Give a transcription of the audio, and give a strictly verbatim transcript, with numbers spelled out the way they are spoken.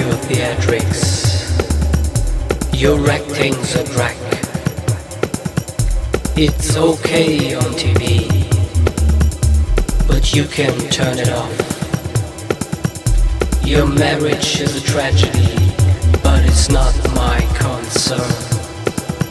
your theatrics. Your acting's a drag. It's okay on T V, but you can turn it off. Your marriage is a tragedy, but it's not my concern.